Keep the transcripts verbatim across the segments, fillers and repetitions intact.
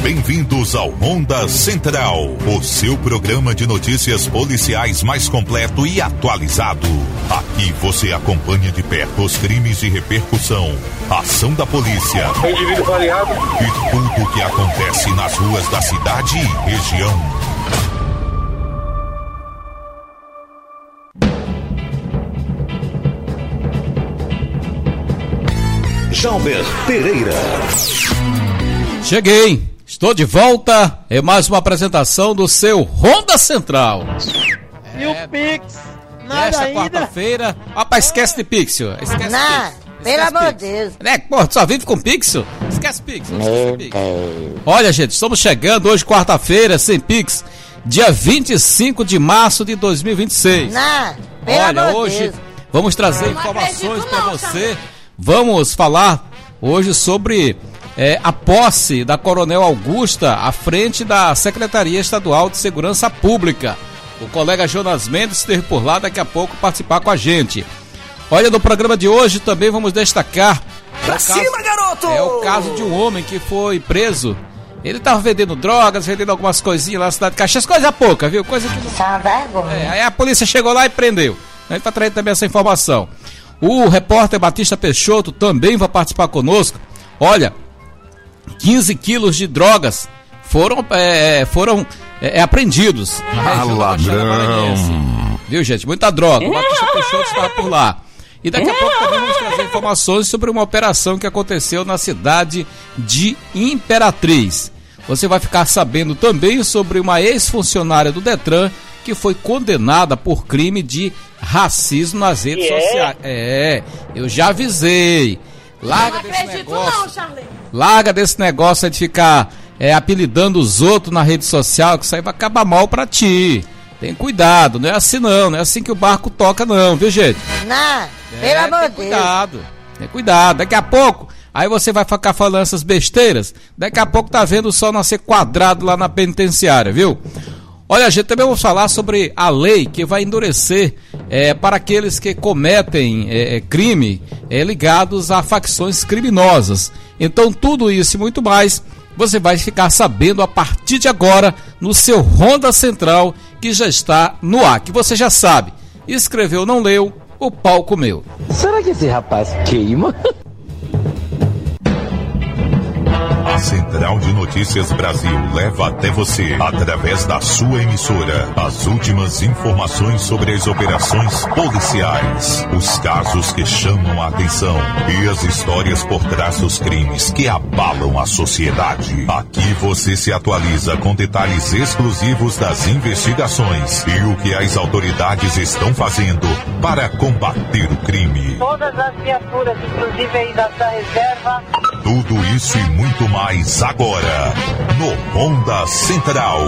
Bem-vindos ao Ronda Central, o seu programa de notícias policiais mais completo e atualizado. Aqui você acompanha de perto os crimes de repercussão, a ação da polícia indivíduo variado e tudo o que acontece nas ruas da cidade e região. Jalber Pereira. Cheguei, estou de volta. É mais uma apresentação do seu Ronda Central. E o Pix? Nada Nesta ainda. quarta-feira. Rapaz, esquece de Pixel. Esquece Não, Pixel. pelo Esquece amor de Pixel. Deus. É, pô, tu só vive com Pixel? Esquece Pixel. Meu Esquece Pixel. Deus. Olha, gente, estamos chegando hoje, quarta-feira, sem Pix, dia vinte e cinco de março de dois mil e vinte e seis. Não, pelo Olha, amor de hoje Deus. vamos trazer não informações acredito para não, você. Vamos falar hoje sobre é, a posse da Coronel Augusta à frente da Secretaria Estadual de Segurança Pública. O colega Jonas Mendes esteve por lá, daqui a pouco participar com a gente. Olha, no programa de hoje também vamos destacar... Pra é cima, caso, garoto! É o caso de um homem que foi preso. Ele estava vendendo drogas, vendendo algumas coisinhas lá na cidade de Caxias, coisa pouca, viu? Coisa que não... Isso é uma vergonha. É, aí a polícia chegou lá e prendeu. A gente vai trazer também essa informação. O repórter Batista Peixoto também vai participar conosco. Olha, quinze quilos de drogas foram, é, foram é, apreendidos. Ah, ladrão! Viu, gente? Muita droga. O Batista Peixoto estava por lá. E daqui a pouco também vamos trazer informações sobre uma operação que aconteceu na cidade de Imperatriz. Você vai ficar sabendo também sobre uma ex-funcionária do Detran que foi condenada por crime de racismo nas redes Yeah. sociais. É, eu já avisei. Larga Não desse acredito negócio. não, Charlene. Larga desse negócio aí de ficar é, apelidando os outros na rede social, que isso aí vai acabar mal pra ti. Tem cuidado, não é assim não, não é assim que o barco toca não, viu, gente? Não, É, pelo amor tem de Deus. cuidado, tem cuidado. Daqui a pouco, aí você vai ficar falando essas besteiras, daqui a pouco tá vendo o sol nascer quadrado lá na penitenciária, viu? Olha, gente, também vou falar sobre a lei que vai endurecer é, para aqueles que cometem é, crime é, ligados a facções criminosas. Então, tudo isso e muito mais, você vai ficar sabendo a partir de agora no seu Ronda Central, que já está no ar, que você já sabe. Escreveu, não leu, o pau comeu. Será que esse rapaz queima? A Central de Notícias Brasil leva até você, através da sua emissora, as últimas informações sobre as operações policiais, os casos que chamam a atenção e as histórias por trás dos crimes que abalam a sociedade. Aqui você se atualiza com detalhes exclusivos das investigações e o que as autoridades estão fazendo para combater o crime. Todas as viaturas, inclusive aí da, da reserva. Tudo isso e muito mais agora, no Ronda Central.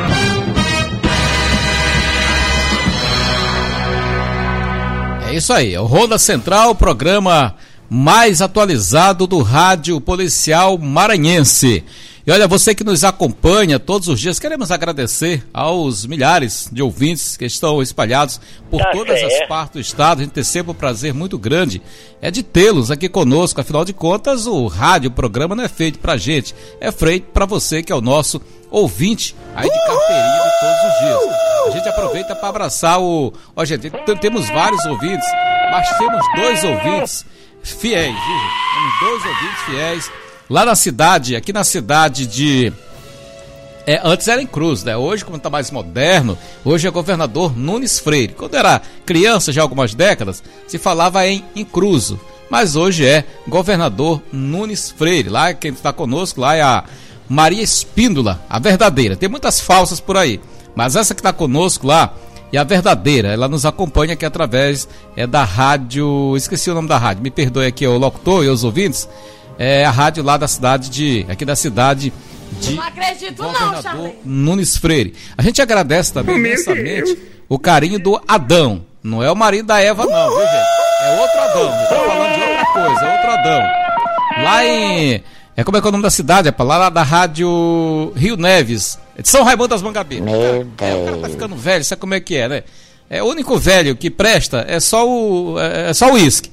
É isso aí, é o Ronda Central, o programa mais atualizado do rádio policial maranhense. E olha, você que nos acompanha todos os dias, queremos agradecer aos milhares de ouvintes que estão espalhados por Tá todas certo. as partes do estado. A gente tem sempre um prazer muito grande é de tê-los aqui conosco. Afinal de contas, o rádio, o programa não é feito pra gente, é feito pra você que é o nosso ouvinte aí de carteirinha de todos os dias. A gente aproveita para abraçar o... Ó, gente, t- temos vários ouvintes, mas temos dois ouvintes fiéis, viu, gente? Temos dois ouvintes fiéis lá na cidade, aqui na cidade de... É, antes era em Cruz, né? Hoje, como está mais moderno, hoje é governador Nunes Freire. Quando era criança, já há algumas décadas, se falava em Incruso, mas hoje é governador Nunes Freire. Lá, quem está conosco lá é a Maria Espíndola, a verdadeira. Tem muitas falsas por aí, mas essa que está conosco lá é a verdadeira. Ela nos acompanha aqui através é, da rádio... Esqueci o nome da rádio, me perdoe aqui o locutor e os ouvintes. É a rádio lá da cidade de... Aqui da cidade de... Não acredito não, governador Charlene. Nunes Freire. A gente agradece também imensamente o carinho do Adão. Não é o marido da Eva não, viu, gente? É outro Adão. Eu tô falando de outra coisa, é outro Adão. Lá em... É, como é que é o nome da cidade? É pra lá, lá da rádio Rio Neves. É de São Raimundo das Mangabeiras. Meu É, o cara tá Deus. ficando velho, sabe como é que é, né? É, o único velho que presta é só o... É, é só o uísque.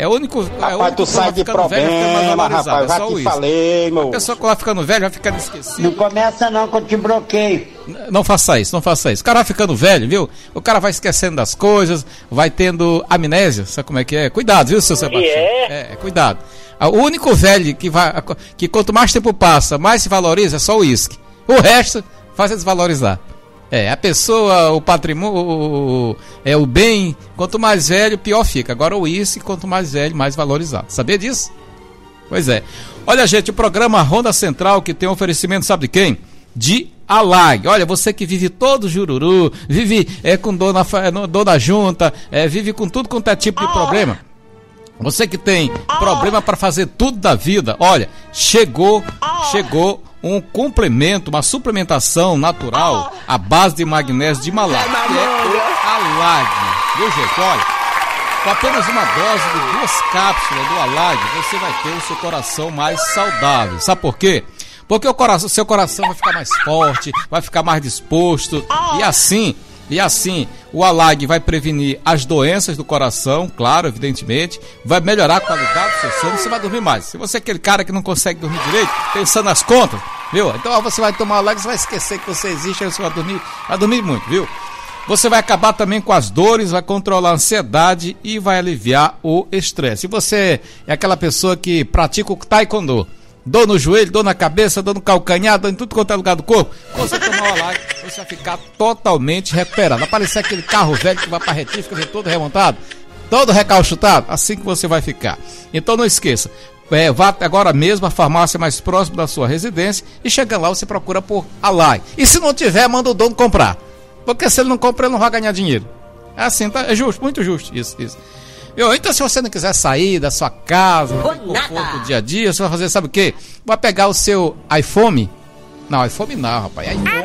É o único. Rapaz, é o único tu sai de problema, rapaz, já te falei, meu. A pessoa que vai ficando velho vai ficando esquecido. Não começa não, que eu te bloqueio. Não faça isso, não faça isso. O cara vai ficando velho, viu? O cara vai esquecendo das coisas, vai tendo amnésia, sabe como é que é? Cuidado, viu, seu Sebastião? É, é cuidado. O único velho que vai, que quanto mais tempo passa, mais se valoriza é só o uísque. O resto faz desvalorizar. É, a pessoa, o patrimônio, o, é o bem, quanto mais velho, pior fica. Agora o uísque, quanto mais velho, mais valorizado. Sabia disso? Pois é. Olha, gente, o programa Ronda Central, que tem um oferecimento, sabe de quem? De Alag. Olha, você que vive todo jururu, vive é, com dor na, dor na junta, é, vive com tudo quanto é tipo de problema. Você que tem problema para fazer tudo da vida, olha, chegou, chegou um complemento, uma suplementação natural à base de magnésio de Malar, que é o Alag. Viu, gente? Olha, com apenas uma dose de duas cápsulas do Alag, você vai ter o seu coração mais saudável. Sabe por quê? Porque o coração, seu coração vai ficar mais forte, vai ficar mais disposto, e assim... E assim, o Alag vai prevenir as doenças do coração, claro, evidentemente, vai melhorar a qualidade do seu sono, você vai dormir mais. Se você é aquele cara que não consegue dormir direito, pensando nas contas, viu? Então você vai tomar o Alag, você vai esquecer que você existe, aí você vai dormir, vai dormir muito, viu? Você vai acabar também com as dores, vai controlar a ansiedade e vai aliviar o estresse. Se você é aquela pessoa que pratica o taekwondo, dor no joelho, dor na cabeça, dor no calcanhar, dor em tudo quanto é lugar do corpo, você tomar o Alag, você vai ficar totalmente recuperado. Vai parecer aquele carro velho que vai para retífica, vem todo remontado, todo recalchutado, assim que você vai ficar. Então não esqueça, é, vá agora mesmo à farmácia mais próxima da sua residência e chegando lá você procura por Alag. E se não tiver, manda o dono comprar, porque se ele não compra, ele não vai ganhar dinheiro. É assim, tá? É justo, muito justo isso, isso. Eu, então, se você não quiser sair da sua casa, não tem conforto do dia a dia, você vai fazer, sabe o quê? Vai pegar o seu iPhone. Não, iPhone não, rapaz.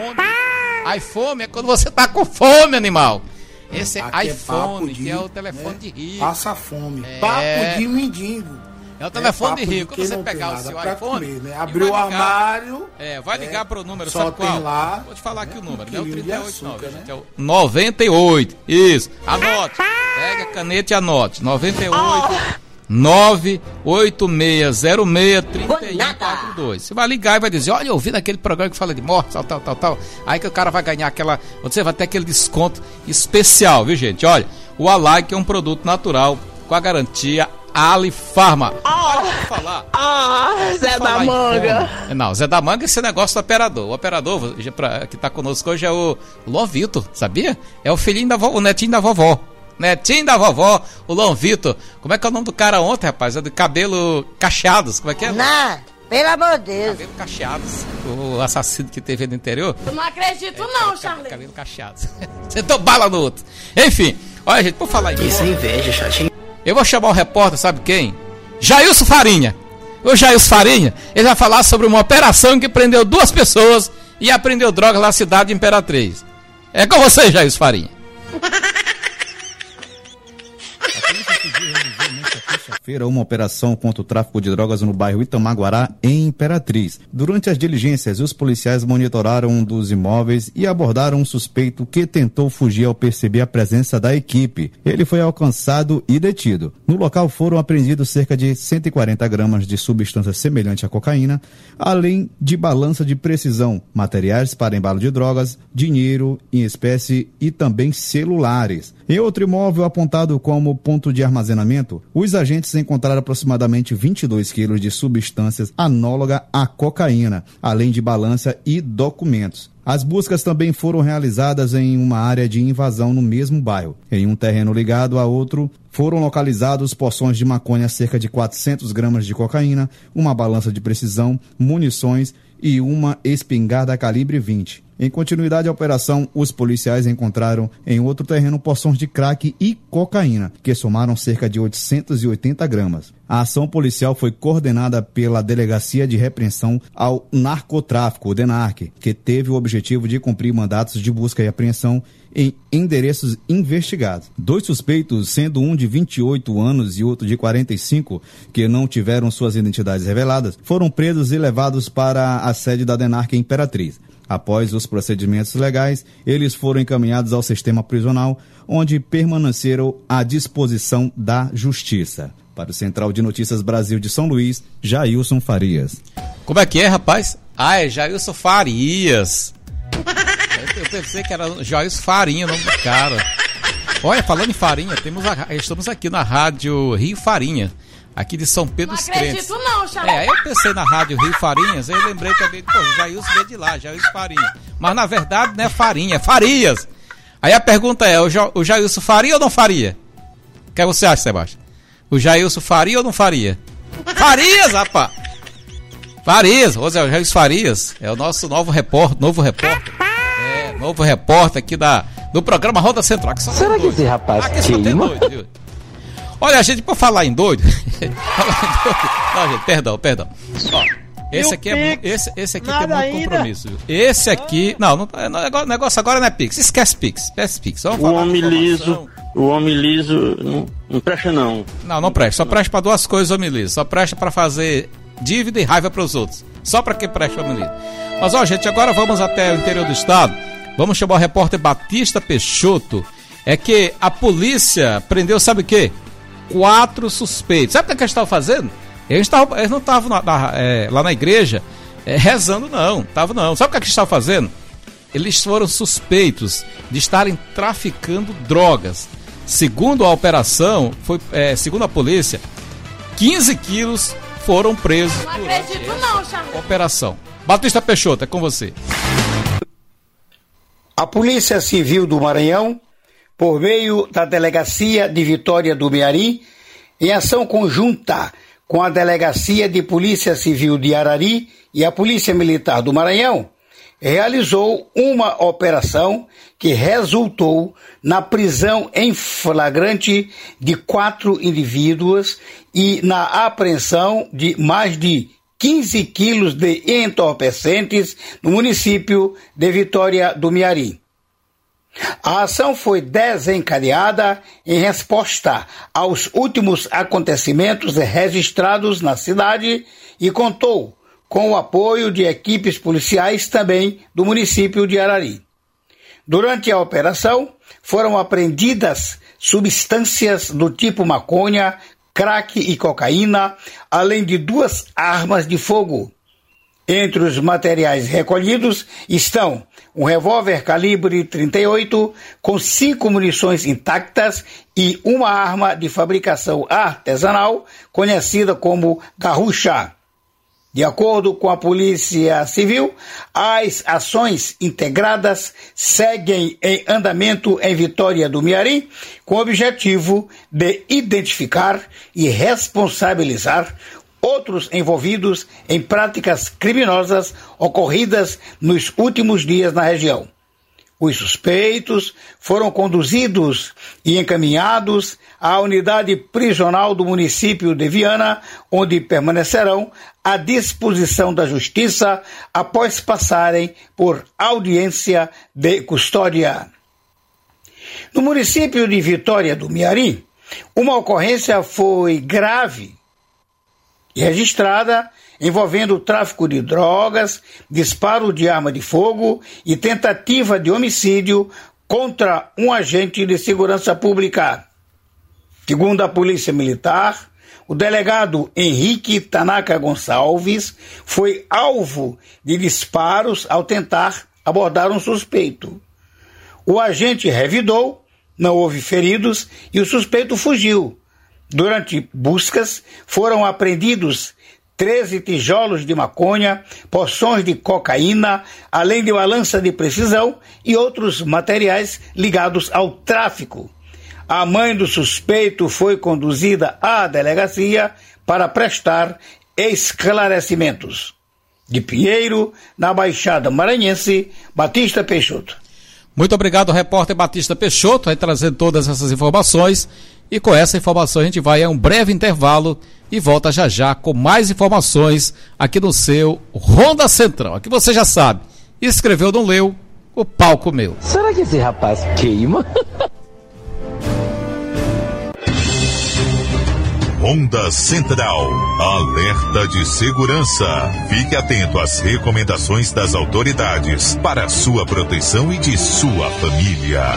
iPhone. iPhone é quando você tá com fome, animal. Esse é Aqui iPhone, é de, que é o telefone né? de rico. Passa fome. É... Papo de mendigo. É o telefone é de rico. Quando você pegar o seu iPhone, comer, né? Abriu o armário. É, vai ligar é, para o número, só sabe tem qual? lá. Vou te falar aqui né? o número, um né? O trinta e oito, açúcar, não, né? é o noventa e oito. Isso, anote. Pega a caneta e anote. noventa e oito, nove oito seis zero seis, três um quatro dois. Você vai ligar e vai dizer, olha, eu vi naquele programa que fala de morte, tal, tal, tal, tal. Aí que o cara vai ganhar aquela, você vai ter aquele desconto especial, viu, gente? Olha, o Alag é um produto natural com a garantia Alifarma. Ah, vou falar. Ah, Zé da Manga. Não, Zé da Manga é esse negócio do operador. O operador que tá conosco hoje é o Lon Vitor, sabia? É o filhinho da vovó, o netinho da vovó. Netinho da vovó, o Lon Vitor. Como é que é o nome do cara ontem, rapaz? É de cabelo cacheados. Como é que é? Não, pelo amor de Deus. Cabelo cacheados. O assassino que teve no interior. Eu não acredito é, não, Charlie. Cabelo cacheados. Você deu bala no outro. Enfim, olha, gente, por falar em isso é inveja, chatinho. Eu vou chamar o repórter, sabe quem? Jailson Farinha. O Jailson Farinha, ele vai falar sobre uma operação que prendeu duas pessoas e apreendeu drogas lá na cidade de Imperatriz. É com você, Jailson Farinha. Feira uma operação contra o tráfico de drogas no bairro Itamaguará, em Imperatriz. Durante as diligências, os policiais monitoraram um dos imóveis e abordaram um suspeito que tentou fugir ao perceber a presença da equipe. Ele foi alcançado e detido. No local foram apreendidos cerca de cento e quarenta gramas de substância semelhante à cocaína, além de balança de precisão, materiais para embalo de drogas, dinheiro em espécie e também celulares. Em outro imóvel apontado como ponto de armazenamento, os agentes encontraram aproximadamente vinte e dois quilos de substâncias análoga à cocaína, além de balança e documentos. As buscas também foram realizadas em uma área de invasão no mesmo bairro. Em um terreno ligado a outro, foram localizados porções de maconha, cerca de quatrocentas gramas de cocaína, uma balança de precisão, munições e uma espingarda calibre vinte. Em continuidade à operação, os policiais encontraram em outro terreno porções de crack e cocaína, que somaram cerca de oitocentas e oitenta gramas. A ação policial foi coordenada pela Delegacia de Repreensão ao Narcotráfico, o DENARC, que teve o objetivo de cumprir mandatos de busca e apreensão em endereços investigados. Dois suspeitos, sendo um de vinte e oito anos e outro de quarenta e cinco, que não tiveram suas identidades reveladas, foram presos e levados para a sede da DENARC em Imperatriz. Após os procedimentos legais, eles foram encaminhados ao sistema prisional, onde permaneceram à disposição da Justiça. Para o Central de Notícias Brasil de São Luís, Jailson Farias. Como é que é, rapaz? Ah, é Jailson Farias. Eu pensei que era Jailson Farinha, o nome do cara. Olha, falando em farinha, temos a, estamos aqui na Rádio Rio Farinha, aqui de São Pedro dos Crentes. Não acredito não, Charles. É, aí eu pensei na Rádio Rio Farinhas, aí eu lembrei também, pô, Jailson veio de lá, Jailson Farinha. Mas na verdade não é Farinha, é Farias. Aí a pergunta é, o, ja, o Jailson faria ou não faria? O que você acha, Sebastião? O Jailson faria ou não faria? Farias, rapaz! Farias, ou seja, o Jailson Farias é o nosso novo repórter, novo repórter. É, novo repórter aqui da, do programa Roda Central. Que Será que esse rapaz aqui só tem doido, viu? Olha, a gente, por falar em doido. falar em doido. Não, gente, perdão, perdão. Ó, esse aqui é esse, esse aqui tem muito ainda. compromisso, viu? Esse aqui. Não, não, o negócio agora não é Pix. Esquece Pix. Esquece Pix. Vamos o homem liso. O homem liso não, não presta, não. Não, não presta. Só presta pra duas coisas, o homem liso. Só presta pra fazer dívida e raiva pros outros. Só pra que presta o homem liso. Mas, ó, gente, agora vamos até o interior do estado. Vamos chamar o repórter Batista Peixoto. É que a polícia prendeu, sabe o quê? Quatro suspeitos. Sabe o que eles estavam fazendo? Eles, tavam, eles não estavam é, lá na igreja é, rezando, não. Estavam não. Sabe o que eles estavam fazendo? Eles foram suspeitos de estarem traficando drogas. Segundo a operação, foi, é, segundo a polícia, quinze quilos foram presos. Não acredito não, Charles. Operação. Batista Peixoto, é com você. A Polícia Civil do Maranhão, por meio da Delegacia de Vitória do Meari, em ação conjunta com a Delegacia de Polícia Civil de Arari e a Polícia Militar do Maranhão, realizou uma operação que resultou na prisão em flagrante de quatro indivíduos e na apreensão de mais de quinze quilos de entorpecentes no município de Vitória do Meari. A ação foi desencadeada em resposta aos últimos acontecimentos registrados na cidade e contou com o apoio de equipes policiais também do município de Arari. Durante a operação, foram apreendidas substâncias do tipo maconha, crack e cocaína, além de duas armas de fogo. Entre os materiais recolhidos estão um revólver calibre trinta e oito com cinco munições intactas e uma arma de fabricação artesanal conhecida como garrucha. De acordo com a Polícia Civil, as ações integradas seguem em andamento em Vitória do Meari, com o objetivo de identificar e responsabilizar outros envolvidos em práticas criminosas ocorridas nos últimos dias na região. Os suspeitos foram conduzidos e encaminhados à unidade prisional do município de Viana, onde permanecerão à disposição da Justiça após passarem por audiência de custódia. No município de Vitória do Meari, uma ocorrência foi grave e registrada envolvendo tráfico de drogas, disparo de arma de fogo e tentativa de homicídio contra um agente de segurança pública. Segundo a Polícia Militar, o delegado Henrique Tanaka Gonçalves foi alvo de disparos ao tentar abordar um suspeito. O agente revidou, não houve feridos e o suspeito fugiu. Durante buscas, foram apreendidos treze tijolos de maconha, porções de cocaína, além de uma lança de precisão e outros materiais ligados ao tráfico. A mãe do suspeito foi conduzida à delegacia para prestar esclarecimentos. De Pinheiro, na Baixada Maranhense, Batista Peixoto. Muito obrigado, repórter Batista Peixoto, aí trazendo todas essas informações. E com essa informação a gente vai a um breve intervalo e volta já já com mais informações aqui no seu Ronda Central. Aqui você já sabe, escreveu, não leu, o pau comeu. Será que esse rapaz queima? Ronda Central, alerta de segurança. Fique atento às recomendações das autoridades para sua proteção e de sua família.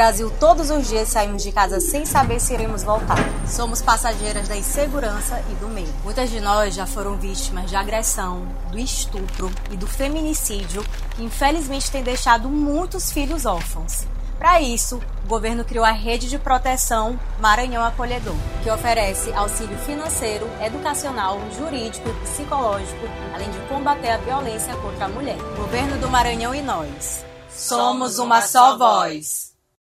Brasil, todos os dias saímos de casa sem saber se iremos voltar. Somos passageiras da insegurança e do medo. Muitas de nós já foram vítimas de agressão, do estupro e do feminicídio, que infelizmente tem deixado muitos filhos órfãos. Para isso, o governo criou a Rede de Proteção Maranhão Acolhedor, que oferece auxílio financeiro, educacional, jurídico e psicológico, além de combater a violência contra a mulher. Governo do Maranhão e nós. Somos uma só voz.